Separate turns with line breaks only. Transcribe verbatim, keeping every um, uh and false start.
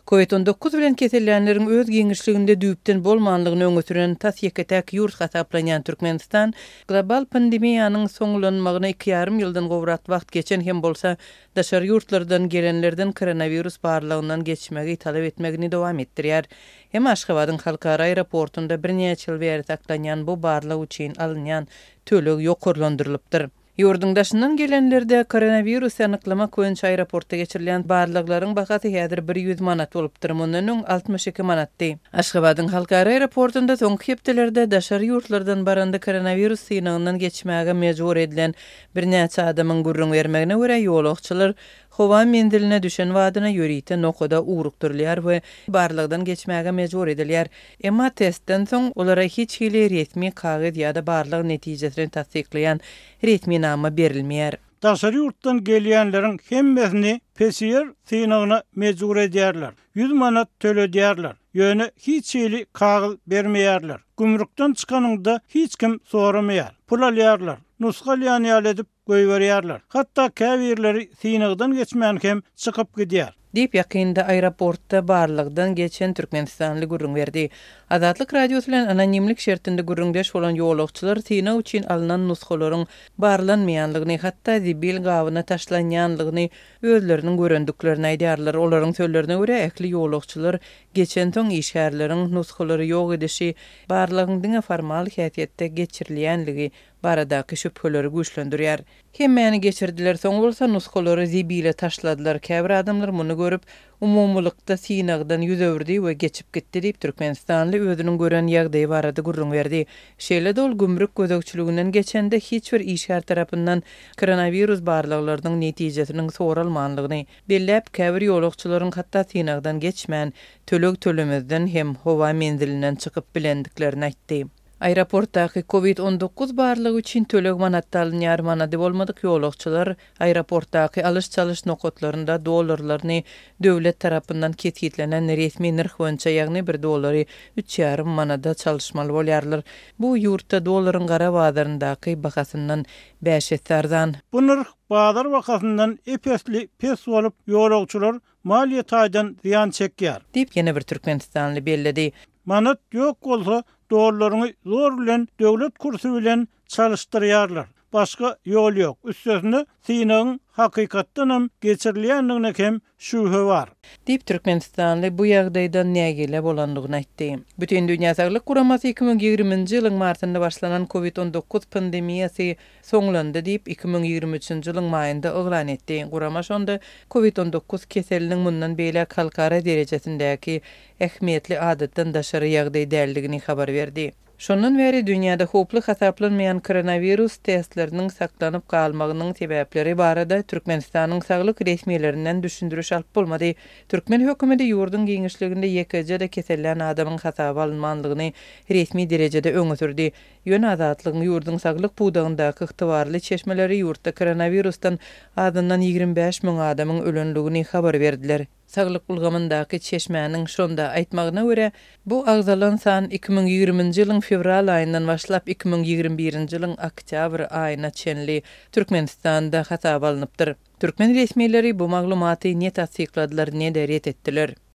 covid on dokuz bilen kesellenlerin öz giňişliginde düýpden bolmanlygyny öňütüren tasýeketäk ýurt hasaplanýan Türkmenistan global pandemiýanyň soňlanmagyna iki ýarym ýyldan gowrak wagt geçen hem bolsa daşary ýurtlardan gelenlerden koronavirus barlygyndan geçmegi talep etmegini dowam etdirýär. Hem Aşgabatyň halkara aeroportunda bir neçe ýyl beri saklanýan bu barlyg üçin alynýan tölek ýokurlandyrylypdyr. Ýurdun daşyndan gelenlerde koronavirus anyklamak boýunça aeroportda geçirilen barlyklaryň bahasy häzir bir ýüz manat bolupdyr. Mundan altmış iki manatdy. Aşgabatyň halkara aeroportunda soňky hepdelerde daşary ýurtlardan baranda koronavirus synagyndan geçmäge mejbur edilen bir näçe adamyň gurrun bermegine görä ýolagçylar howa mendiline düşen wadyna ýörite nokoda ugrukdurlar we barlygdan geçmäge mejbur edilýär. Emma testden soň olara hiç hili resmi kagyd ýa-da barlyg netijesini tasdikleýän resmi nama berilmeýär.
Daşary ýurtdan gelýänleriň hemmesini P C R synagyna mejbur edýärler. yüz manat töledýärler. Ýöne hiç hili kagyd bermeýärler. Gümrükden çykanyňda hiç kim sorameýär. Pul alýarlar. Nusgalyan ýal edip goýberýärler. Hatda käbirleri synagdan geçmän hem çykyp gidýär.
Dip ýakynda aeroportda barlygdan geçen Türkmenistanly gurrun berdi. Azatlyk radiosu bilen anonimlik şertinde gurrundaş bolan ýolagçylar synag üçin alynan nuskalaryň barlanmaýanlygyny hatda zibil gawyna taşlanýanlygyny özleriniň görendiklerini aýdýarlar. Olaryň sözlerine görä ähli ýolagçylar geçen soň işgärleriň nuskalary ýok edişi barlygynyň formal häsiýetde geçirilýänligi baradaky şüpheleri güýçlendirýär. Hemmäni geçirdiler, soň bolsa nuskalary zibile taşladylar. Käbir adamlar muny görüp umumlykda synagdan ýüzewrdi we geçip gitdi diýip Türkmenistanly özüniň gören ýagdaýy barada gurrun berdi. Şeýle de ol gümrük gözegçiliginden geçende hiç bir işgär tarapyndan koronavirus barlyklarynyň netijesiniň soralmanlygyny belläp käbir ýolagçylaryň hatda synagdan geçmän tölek tölemezden hem howa mendilinden çykyp bilendiklerini aýtdy. Aeroportdaky covid on dokuz barlygy üçin tölek manat alynýar manady bolmadyk ýolagçylar aeroportdaky alış-çalış nokotlarynda dollarlaryny döwlet tarapyndan ketgitlenen resmi narh boýunça ýagny bir dollary üç ýarym manada çalışmaly bolýarlar. Bu ýurtda dollaryň gara bazaryndaky bahasyndan beş arzan.
Bu narh bazar wakatyndan epesli pes bolup ýolagçylar maliýet aýdan ziýan çekýär.
Diýip ýene bir Türkmenistanly belledi.
Manat ýok bolsa dollaryny zor bilen döwlet kursu bilen çalışdyrýarlar. Başga ýol ýok. Üstesinde synagyň hakykatdan hem geçirilýänligine hem şüphe bar.
Diýip Türkmenistanly bu ýagdaýdan nägele bolandygyny aýtdy. Bütün dünýä saglyk guramasy iki ming ýigrimiji ýylyň martynda başlanan covid on dokuz pandemiýasy soňlandy diýip iki ming ýigirmi üçinji ýylyň maýynda oglan etdi. Gurama şonda covid on dokuz keselliginiň mundan beýle halkara derejesindäki ähmiýetli adatdan daşary ýagdaý däldigini habar berdi. Şondan beri dünýäde hoply hasaplanmayan koronavirus testleriniň saklanyp galmagynyň sebäpleri barada Türkmenistanyň saglyk resmiýetlerinden düşündiriş alyp bolmady. Türkmen hökümeti ýurdun giňişliginde ýekejede kesellän adamyň hasaba alınmanlygyny resmi derejede öňe sürdi. Ýöne azatlygyň ýurdun saglyk buğdagyndaky ygtybarly çeşmeleri ýurtda koronavirusdan adyndan ýigirmi beş miň adamyň ölenligini habar berdiler. Saglyk bulgamyndaky çeşmäniň şonda aýtmagyna görä, bu agzalan san iki ming ýigriminji ýylyň fevral aýyndan başlap iki ming ýigirmi birinji ýylyň oktyabr aýyna çenli Türkmenistanda hasaba alınıpdyr. Türkmen resmiýetleri bu maglumaty ne tasdikladylar, ne de ret etdiler.